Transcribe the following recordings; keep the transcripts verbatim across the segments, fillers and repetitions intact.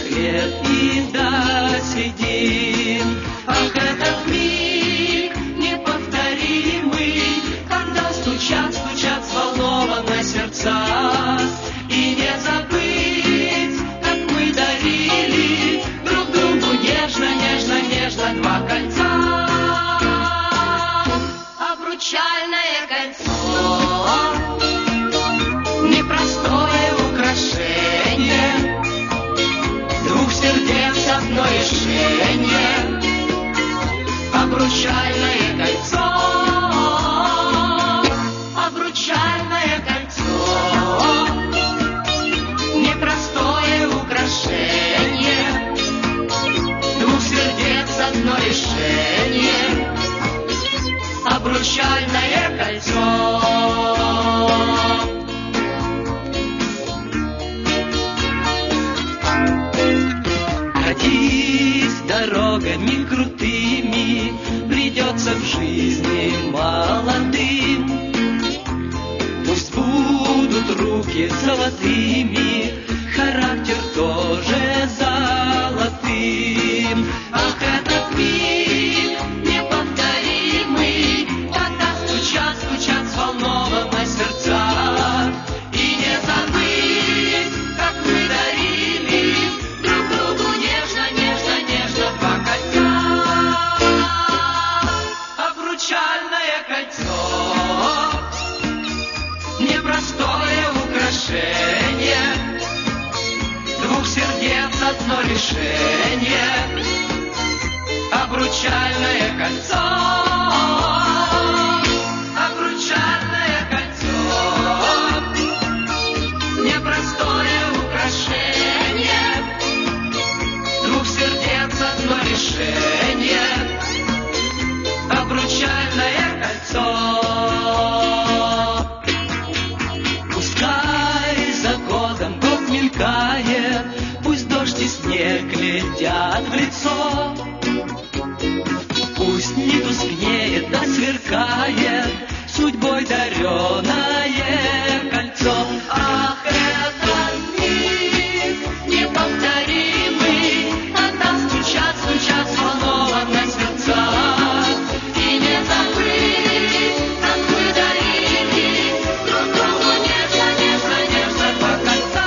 лет и досидим. Ах, этот миг неповторимый, когда стучат, стучат взволнованно сердца, и не забыть, как мы дарили друг другу нежно, нежно, нежно два кольца. Обручальное кольцо, непростое украшение, двух сердец одно решение. Обручальное кольцо, обручальное кольцо, непростое украшение, двух сердец одно решение. Обручальное кольцо. Катись дорогами крутыми, придется в жизни молодым. Пусть будут руки золотыми, характер тоже золотым. Ах, этот миг неповторимый, когда стучат, стучат взволнованно сердца, и не забыть, как мы дарили друг другу нежно, нежно, нежно два кольца. Обручальное кольцо, непростое украшение, двух сердец одно решение. Обручальное кольцо, обручальное кольцо, непростое украшение, двух сердец одно решение. Обручальное кольцо. Пускай за годом год мелькает, пусть дождь и снег глядят в лицо, пусть не тускнеет, да сверкает судьбой дареное кольцо. Ах, этот миг неповторимый, когда стучат, стучат взволнованно сердца, и не забыть, как мы дарили друг другу нежно, нежно, нежно два кольца.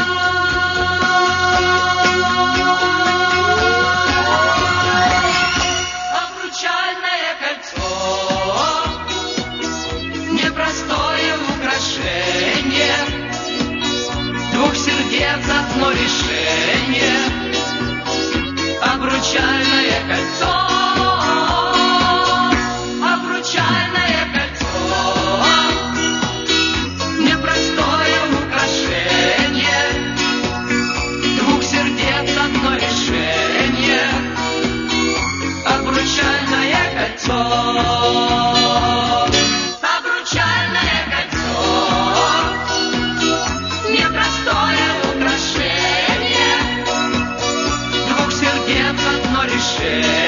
Обручальное кольцо, непростое украшение, двух сердец одно решение. Обручальное кольцо, обручальное кольцо, непростое украшение, двух сердец одно решение. Обручальное кольцо, обручальное кольцо, непростое украшение, двух сердец одно решение.